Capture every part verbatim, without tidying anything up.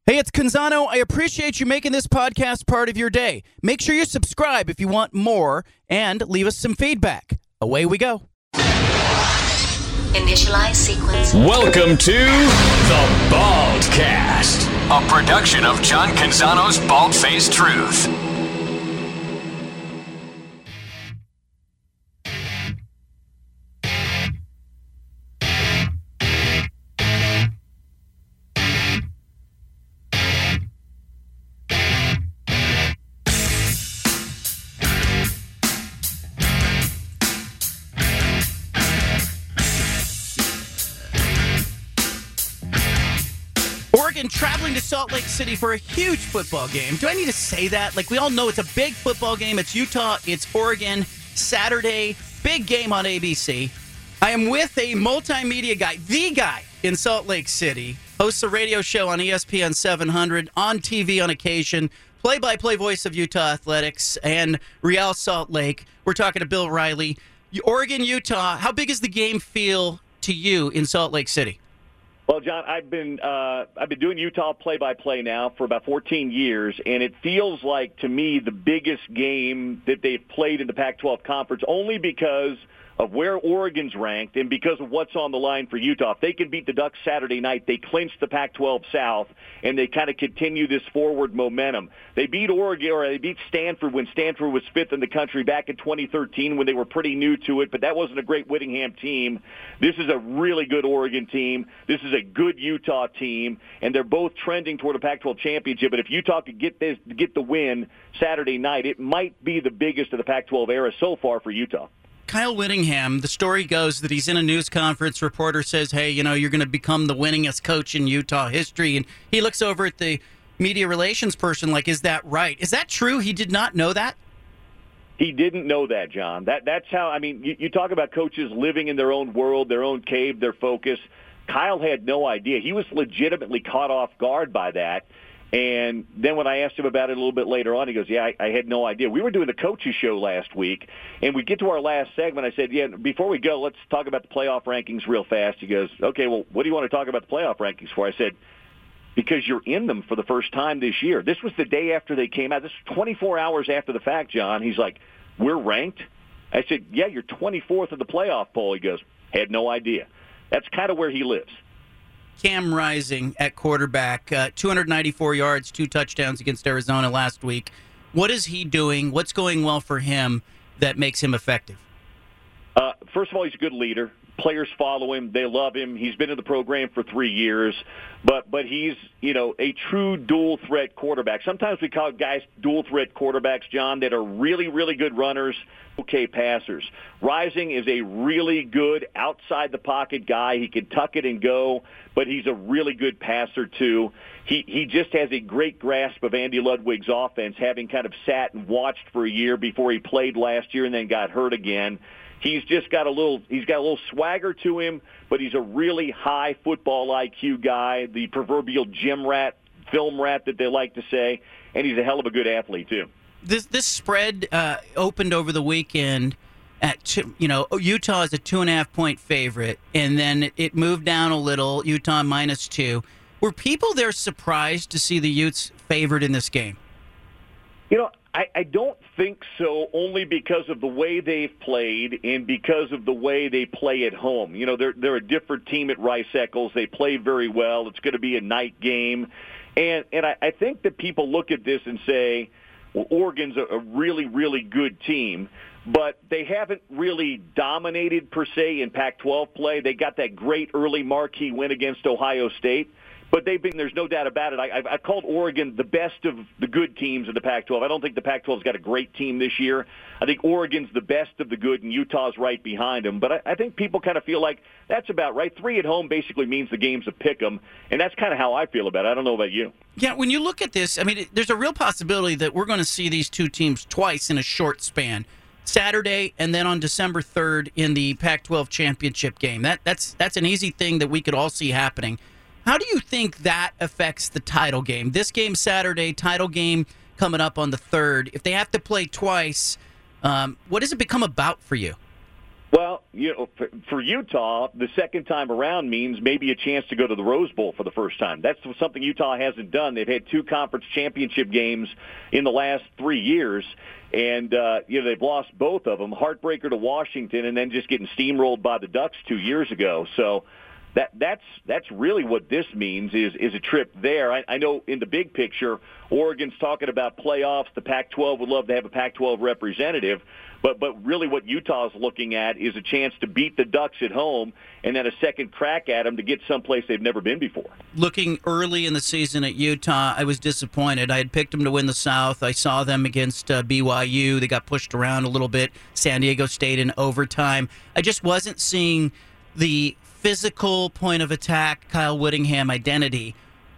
Hey, it's Canzano. I appreciate you making this podcast part of your day. Make sure you subscribe if you want more and leave us some feedback. Away we go. Initialize sequence. Welcome to The Baldcast, a production of John Canzano's Bald-Faced Truth. Oregon traveling to Salt Lake City for a huge football game. Do I need to say that? Like, we all know it's a big football game. It's Utah. It's Oregon. Saturday. Big game on A B C. I am with a multimedia guy, the guy in Salt Lake City. Hosts a radio show on E S P N seven hundred, on T V on occasion, play-by-play voice of Utah Athletics, and Real Salt Lake. We're talking to Bill Riley. Oregon, Utah, how big does the game feel to you in Salt Lake City? Well, John, I've been uh, I've been doing Utah play-by-play now for about fourteen years, and it feels like, to me, the biggest game that they've played in the Pac twelve Conference, only because of where Oregon's ranked and because of what's on the line for Utah. If they can beat the Ducks Saturday night, they clinch the Pac twelve South, and they kind of continue this forward momentum. They beat Oregon, or they beat Stanford when Stanford was fifth in the country back in twenty thirteen when they were pretty new to it, but that wasn't a great Whittingham team. This is a really good Oregon team. This is a good Utah team, and they're both trending toward a Pac twelve championship. But if Utah could get this, get the win Saturday night, it might be the biggest of the Pac twelve era so far for Utah. Kyle Whittingham, the story goes that he's in a news conference. Reporter says, hey, you know, you're going to become the winningest coach in Utah history. And he looks over at the media relations person like, is that right? Is that true? He did not know that? He didn't know that, John. That That's how, I mean, you, you talk about coaches living in their own world, their own cave, their focus. Kyle had no idea. He was legitimately caught off guard by that. And then when I asked him about it a little bit later on, he goes, yeah, I, I had no idea. We were doing the coaches show last week, and we get to our last segment. I said, yeah, before we go, let's talk about the playoff rankings real fast. He goes, okay, well, what do you want to talk about the playoff rankings for? I said, because you're in them for the first time this year. This was the day after they came out. This was twenty-four hours after the fact, John. He's like, we're ranked? I said, yeah, you're twenty-fourth in the playoff poll. He goes, had no idea. That's kind of where he lives. Cam Rising at quarterback, uh, two hundred ninety-four yards, two touchdowns against Arizona last week. What is he doing? What's going well for him that makes him effective? Uh, first of all, he's a good leader. Players follow him. They love him. He's been in the program for three years. But but he's, you know, a true dual-threat quarterback. Sometimes we call guys dual-threat quarterbacks, John, that are really, really good runners, okay passers. Rising is a really good outside-the-pocket guy. He can tuck it and go, but he's a really good passer, too. He he just has a great grasp of Andy Ludwig's offense, having kind of sat and watched for a year before he played last year and then got hurt again. He's just got a little he's got a little swagger to him, but he's a really high football I Q guy, the proverbial gym rat, film rat that they like to say, and he's a hell of a good athlete too. This this spread uh, opened over the weekend at two, you know, Utah is a two and a half point favorite, and then it, it moved down a little. Utah minus two. Were people there surprised to see the Utes favored in this game? You know, I, I don't think so, only because of the way they've played and because of the way they play at home. You know, they're they're a different team at Rice Eccles. They play very well. It's going to be a night game. And and I, I think that people look at this and say, well, Oregon's a, a really, really good team, but they haven't really dominated per se in Pac twelve play. They got that great early marquee win against Ohio State. But they've been, there's no doubt about it. I, I've, I've called Oregon the best of the good teams in the Pac twelve. I don't think the Pac twelve's got a great team this year. I think Oregon's the best of the good, and Utah's right behind them. But I, I think people kind of feel like that's about right. Three at home basically means the game's a pick 'em, and that's kind of how I feel about it. I don't know about you. Yeah, when you look at this, I mean, there's a real possibility that we're going to see these two teams twice in a short span. Saturday and then on December third in the Pac twelve championship game. That that's that's an easy thing that we could all see happening. How do you think that affects the title game? This game Saturday, title game coming up on the third. If they have to play twice, um, what does it become about for you? Well, you know, for, for Utah, the second time around means maybe a chance to go to the Rose Bowl for the first time. That's something Utah hasn't done. They've had two conference championship games in the last three years, and uh, you know they've lost both of them. Heartbreaker to Washington, and then just getting steamrolled by the Ducks two years ago. So that that's that's really what this means is is a trip there. I, I know in the big picture, Oregon's talking about playoffs. The Pac twelve would love to have a Pac twelve representative. But but really what Utah's looking at is a chance to beat the Ducks at home and then a second crack at them to get someplace they've never been before. Looking early in the season at Utah, I was disappointed. I had picked them to win the South. I saw them against uh, B Y U. They got pushed around a little bit. San Diego State in overtime. I just wasn't seeing the physical point of attack, Kyle Whittingham identity.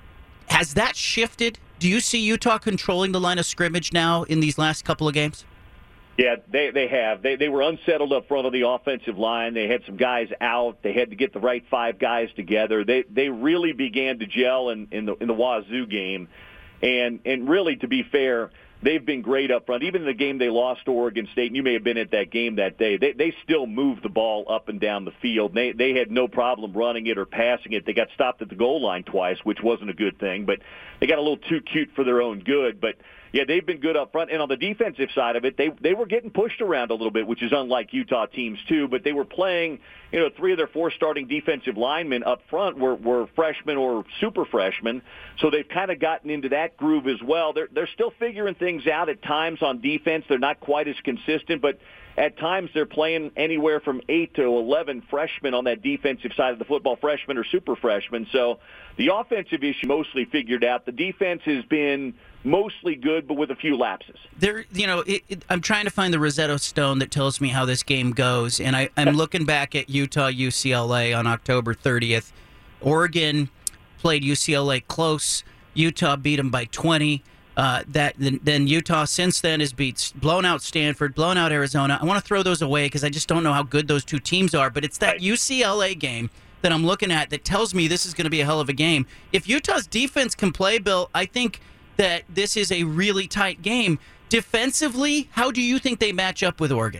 Has that shifted? Do you see Utah controlling the line of scrimmage now in these last couple of games? Yeah, they they have. They they were unsettled up front of the offensive line. They had some guys out. They had to get the right five guys together. They they really began to gel in, in the in the Wazoo game, and and really, to be fair, they've been great up front. Even in the game they lost to Oregon State, and you may have been at that game that day, they they still moved the ball up and down the field. They they had no problem running it or passing it. They got stopped at the goal line twice, which wasn't a good thing, but they got a little too cute for their own good. But yeah, they've been good up front. And on the defensive side of it, they they were getting pushed around a little bit, which is unlike Utah teams too. But they were playing, you know, three of their four starting defensive linemen up front were, were freshmen or super freshmen. So they've kind of gotten into that groove as well. They're they're still figuring things out at times on defense. They're not quite as consistent, but at times they're playing anywhere from eight to eleven freshmen on that defensive side of the football, freshmen or super freshmen. So the offensive issue mostly figured out. The defense has been mostly good, but with a few lapses. There, you know, it, it, I'm trying to find the Rosetta Stone that tells me how this game goes, and I, I'm looking back at Utah U C L A on October thirtieth. Oregon played U C L A close. Utah beat them by twenty. Uh, that then, then Utah since then has beat blown out Stanford, blown out Arizona. I want to throw those away because I just don't know how good those two teams are. But it's that right. U C L A game that I'm looking at that tells me this is going to be a hell of a game. If Utah's defense can play, Bill, I think that this is a really tight game. Defensively, how do you think they match up with Oregon?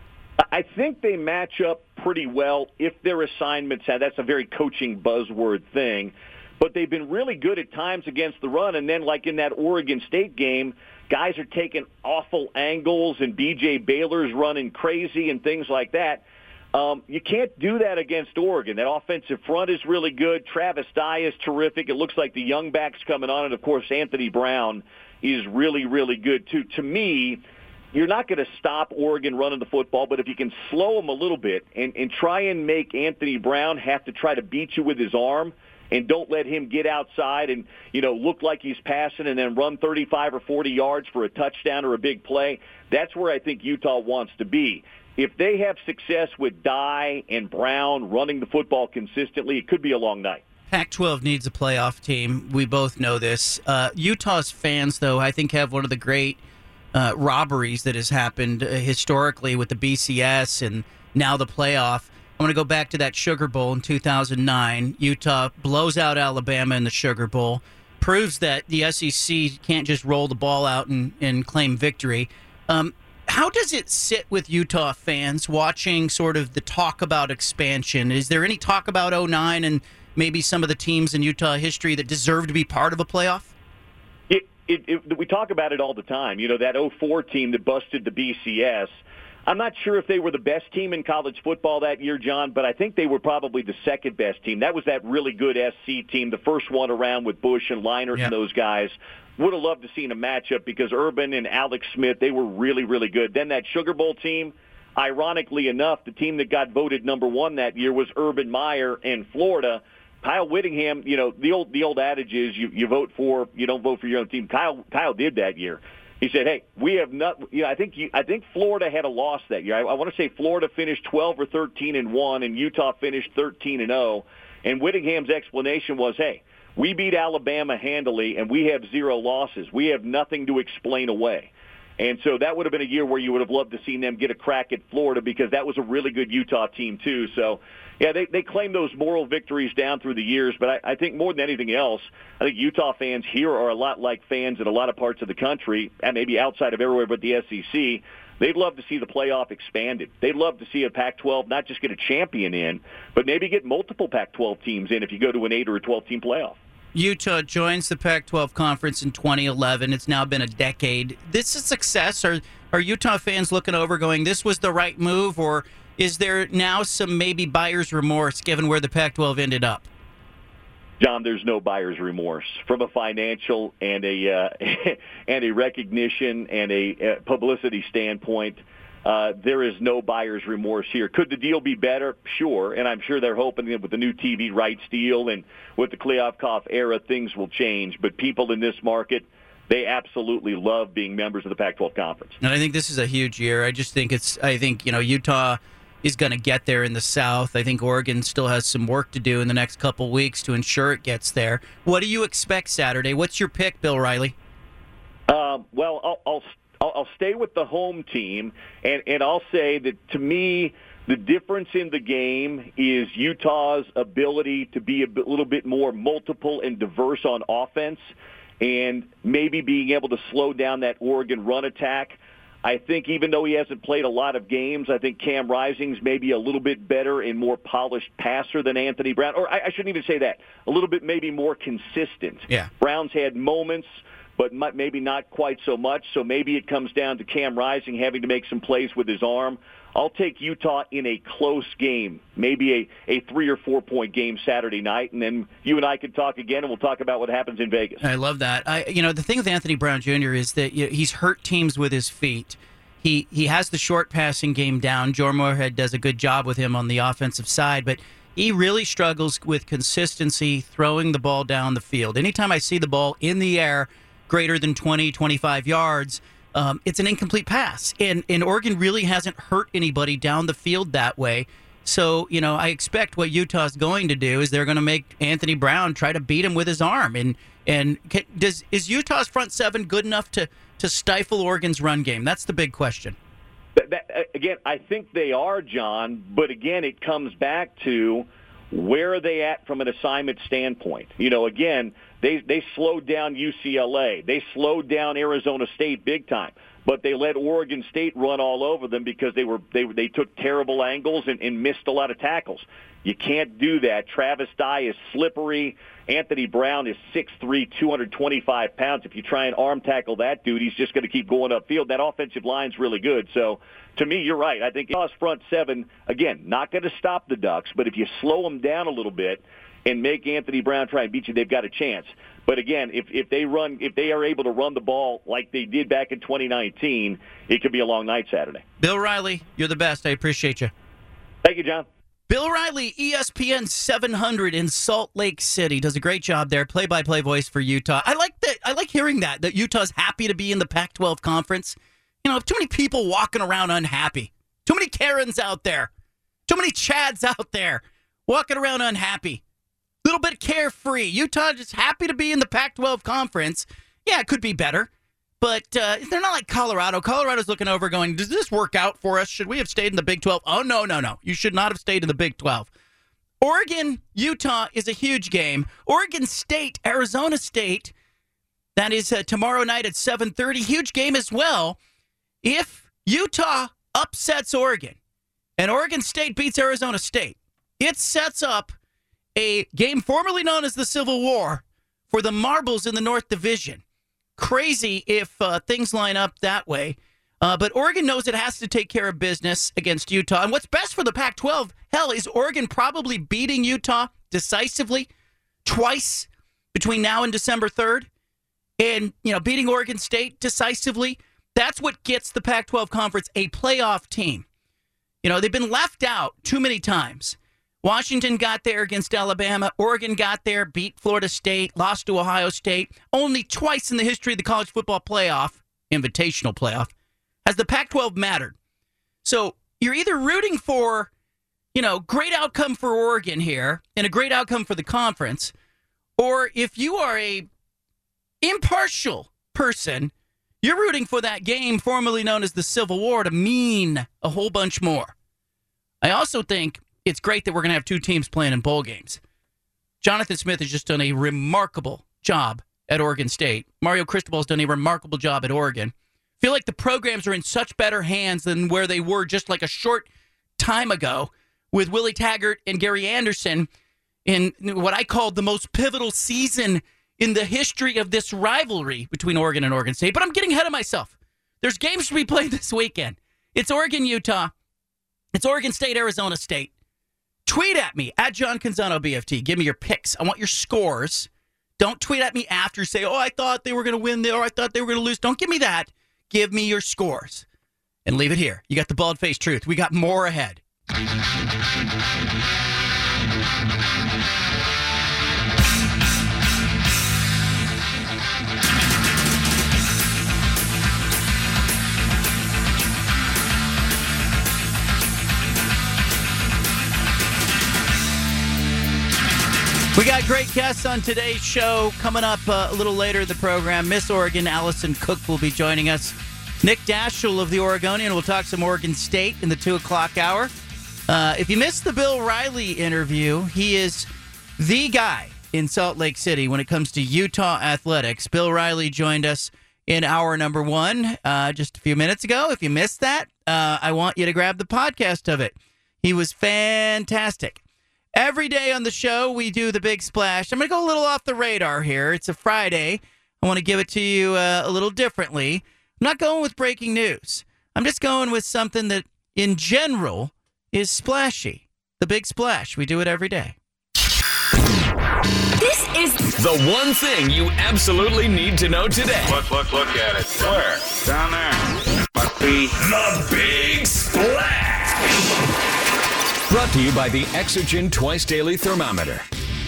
I think they match up pretty well if their assignments have. That's a very coaching buzzword thing. But they've been really good at times against the run. And then, like in that Oregon State game, guys are taking awful angles, and B J Baylor's running crazy and things like that. Um, you can't do that against Oregon. That offensive front is really good. Travis Dye is terrific. It looks like the young back's coming on. And, of course, Anthony Brown is really, really good, too. To me, you're not going to stop Oregon running the football, but if you can slow them a little bit and, and try and make Anthony Brown have to try to beat you with his arm, and don't let him get outside and, you know, look like he's passing and then run thirty-five or forty yards for a touchdown or a big play. That's where I think Utah wants to be. If they have success with Dye and Brown running the football consistently, it could be a long night. Pac twelve needs a playoff team. We both know this. Uh, Utah's fans, though, I think have one of the great uh, robberies that has happened uh, historically with the B C S and now the playoff. I want to go back to that Sugar Bowl in two thousand nine. Utah blows out Alabama in the Sugar Bowl, proves that the S E C can't just roll the ball out and, and claim victory. Um, how does it sit with Utah fans watching sort of the talk about expansion? Is there any talk about oh nine and maybe some of the teams in Utah history that deserve to be part of a playoff? It, it, it, we talk about it all the time. You know, that oh four team that busted the B C S. I'm not sure if they were the best team in college football that year, John, but I think they were probably the second best team. That was that really good S C team, the first one around with Bush and Leinart yeah. and those guys. Would have loved to seen a matchup because Urban and Alex Smith, they were really, really good. Then that Sugar Bowl team, ironically enough, the team that got voted number one that year was Urban Meyer in Florida. Kyle Whittingham, you know, the old the old adage is you, you vote for, you don't vote for your own team. Kyle Kyle did that year. He said, "Hey, we have not. You know, I think you, I think Florida had a loss that year. I, I want to say Florida finished twelve or thirteen and one, and Utah finished thirteen and zero. And Whittingham's explanation was, "Hey, we beat Alabama handily, and we have zero losses. We have nothing to explain away." And so that would have been a year where you would have loved to seen them get a crack at Florida because that was a really good Utah team too. So, yeah, they, they claim those moral victories down through the years, but I, I think more than anything else, I think Utah fans here are a lot like fans in a lot of parts of the country, and maybe outside of everywhere but the S E C. They'd love to see the playoff expanded. They'd love to see a Pac twelve not just get a champion in, but maybe get multiple Pac twelve teams in if you go to an eight or a twelve-team playoff. Utah joins the Pac twelve conference in twenty eleven. It's now been a decade. This is success. Are, are Utah fans looking over going, this was the right move, or is there now some maybe buyer's remorse given where the Pac twelve ended up? John, there's no buyer's remorse from a financial and a uh, and a recognition and a publicity standpoint. Uh, there is no buyer's remorse here. Could the deal be better? Sure, and I'm sure they're hoping that with the new T V rights deal and with the Kliavkoff era, things will change. But people in this market, they absolutely love being members of the Pac twelve conference. And I think this is a huge year. I just think it's. I think you know Utah is going to get there in the South. I think Oregon still has some work to do in the next couple weeks to ensure it gets there. What do you expect Saturday? What's your pick, Bill Riley? Um, well, I'll, I'll I'll stay with the home team, and, and I'll say that to me, the difference in the game is Utah's ability to be a bit, little bit more multiple and diverse on offense, and maybe being able to slow down that Oregon run attack. I think even though he hasn't played a lot of games, I think Cam Rising's maybe a little bit better and more polished passer than Anthony Brown. Or I, I shouldn't even say that. A little bit maybe more consistent. Yeah. Brown's had moments, but maybe not quite so much. So maybe it comes down to Cam Rising having to make some plays with his arm. I'll take Utah in a close game, maybe a, a three- or four-point game Saturday night, and then you and I can talk again, and we'll talk about what happens in Vegas. I love that. I, you know, the thing with Anthony Brown Junior is that you know, he's hurt teams with his feet. He he has the short passing game down. Joe Moorhead does a good job with him on the offensive side, but he really struggles with consistency throwing the ball down the field. Anytime I see the ball in the air greater than twenty, twenty-five yards, Um, it's an incomplete pass, and, and Oregon really hasn't hurt anybody down the field that way. So, you know, I expect what Utah's going to do is they're going to make Anthony Brown try to beat him with his arm. And and can, does is Utah's front seven good enough to, to stifle Oregon's run game? That's the big question. That, that, again, I think they are, John, but again, it comes back to where are they at from an assignment standpoint? You know, again, they they slowed down U C L A. They slowed down Arizona State big time. But they let Oregon State run all over them because they were they they took terrible angles and, and missed a lot of tackles. You can't do that. Travis Dye is slippery. Anthony Brown is six three, two hundred twenty-five pounds. If you try and arm tackle that dude, he's just going to keep going upfield. That offensive line's really good. So, to me, you're right. I think Utah's front seven, again, not going to stop the Ducks, but if you slow them down a little bit and make Anthony Brown try and beat you, they've got a chance. But again, if if they run, if they are able to run the ball like they did back in twenty nineteen, it could be a long night Saturday. Bill Riley, you're the best. I appreciate you. Thank you, John. Bill Riley, E S P N seven hundred in Salt Lake City, does a great job there. Play-by-play voice for Utah. I like that. I like hearing that that Utah's happy to be in the Pac twelve conference. You know, too many people walking around unhappy. Too many Karens out there. Too many Chads out there walking around unhappy. A little bit carefree. Utah just happy to be in the Pac twelve conference. Yeah, it could be better, but uh, they're not like Colorado. Colorado's looking over going, does this work out for us? Should we have stayed in the Big twelve? Oh, no, no, no. You should not have stayed in the Big twelve. Oregon, Utah is a huge game. Oregon State, Arizona State, that is uh, tomorrow night at seven thirty. Huge game as well. If Utah upsets Oregon and Oregon State beats Arizona State, it sets up a game formerly known as the Civil War for the Marbles in the North Division. Crazy if uh, things line up that way. Uh, but Oregon knows it has to take care of business against Utah. And what's best for the Pac twelve, hell, is Oregon probably beating Utah decisively twice between now and December third. And, you know, beating Oregon State decisively. That's what gets the Pac twelve conference a playoff team. You know, they've been left out too many times. Washington got there against Alabama. Oregon got there, beat Florida State, lost to Ohio State. Only twice in the history of the college football playoff, invitational playoff, has the Pac twelve mattered. So you're either rooting for, you know, great outcome for Oregon here and a great outcome for the conference, or if you are a impartial person, you're rooting for that game formerly known as the Civil War to mean a whole bunch more. I also think it's great that we're going to have two teams playing in bowl games. Jonathan Smith has just done a remarkable job at Oregon State. Mario Cristobal's done a remarkable job at Oregon. feel like the programs are in such better hands than where they were just like a short time ago with Willie Taggart and Gary Anderson in what I called the most pivotal season in the history of this rivalry between Oregon and Oregon State. But I'm getting ahead of myself. There's games to be played this weekend. It's Oregon, Utah. It's Oregon State, Arizona State. Tweet at me, at John Canzano B F T. Give me your picks. I want your scores. Don't tweet at me after, say, oh, I thought they were going to win, or I thought they were going to lose. Don't give me that. Give me your scores. And leave it here. You got the bald-faced truth. We got more ahead. We got great guests on today's show. Coming up uh, a little later in the program, Miss Oregon Allison Cook will be joining us. Nick Daschel of the Oregonian will talk some Oregon State in the two o'clock hour. Uh, if you missed the Bill Riley interview, he is the guy in Salt Lake City when it comes to Utah athletics. Bill Riley joined us in hour number one uh, just a few minutes ago. If you missed that, uh, I want you to grab the podcast of it. He was fantastic. Every day on the show, we do the big splash. I'm going to go a little off the radar here. It's a Friday. I want to give it to you uh, a little differently. I'm not going with breaking news. I'm just going with something that, in general, is splashy. The big splash. We do it every day. This is the one thing you absolutely need to know today. Look, look, look at it. Where? Down there. Must be the Big Splash. Brought to you by the Exergen Twice Daily Thermometer.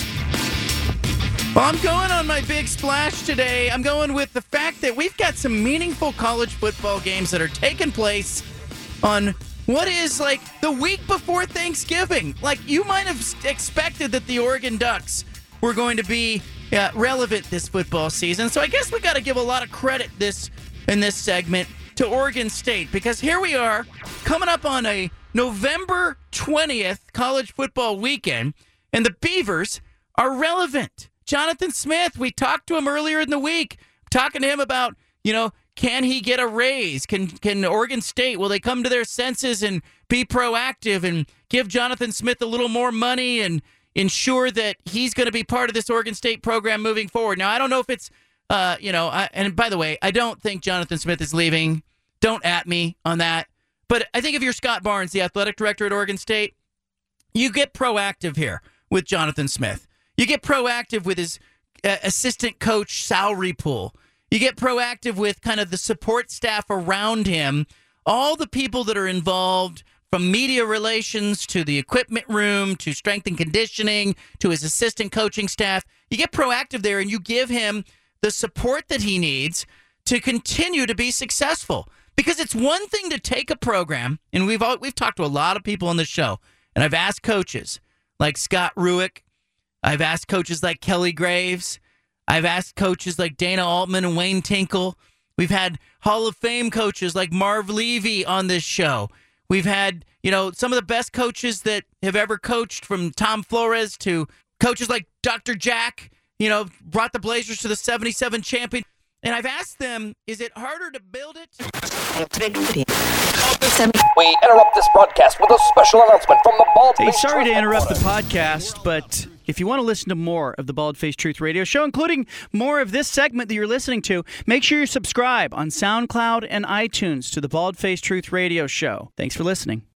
Well, I'm going on my big splash today. I'm going with the fact that we've got some meaningful college football games that are taking place on what is like the week before Thanksgiving. Like, you might have expected that the Oregon Ducks were going to be uh, relevant this football season. So I guess we got to give a lot of credit this in this segment to Oregon State, because here we are coming up on a November twentieth college football weekend, and the Beavers are relevant. Jonathan Smith, we talked to him earlier in the week, talking to him about, you know, can he get a raise? Can can Oregon State, will they come to their senses and be proactive and give Jonathan Smith a little more money and ensure that he's going to be part of this Oregon State program moving forward? Now, I don't know if it's, uh, you know, I, and by the way, I don't think Jonathan Smith is leaving. Don't at me on that. But I think if you're Scott Barnes, the athletic director at Oregon State, you get proactive here with Jonathan Smith. You get proactive with his uh, assistant coach salary pool. You get proactive with kind of the support staff around him, all the people that are involved, from media relations to the equipment room to strength and conditioning to his assistant coaching staff. You get proactive there and you give him the support that he needs to continue to be successful. Because it's one thing to take a program, and we've all, we've talked to a lot of people on the show, and I've asked coaches like Scott Rueck, I've asked coaches like Kelly Graves, I've asked coaches like Dana Altman and Wayne Tinkle. We've had Hall of Fame coaches like Marv Levy on this show. We've had, you know, some of the best coaches that have ever coached, from Tom Flores to coaches like Doctor Jack, you know, brought the Blazers to the seventy-seven champion. And I've asked them, is it harder to build it? We interrupt this broadcast with a special announcement from the Bald Hey, Faced sorry to Truth interrupt the Reporter. podcast, but if you want to listen to more of the Bald Faced Truth Radio Show, including more of this segment that you're listening to, make sure you subscribe on SoundCloud and iTunes to the Bald Faced Truth Radio Show. Thanks for listening.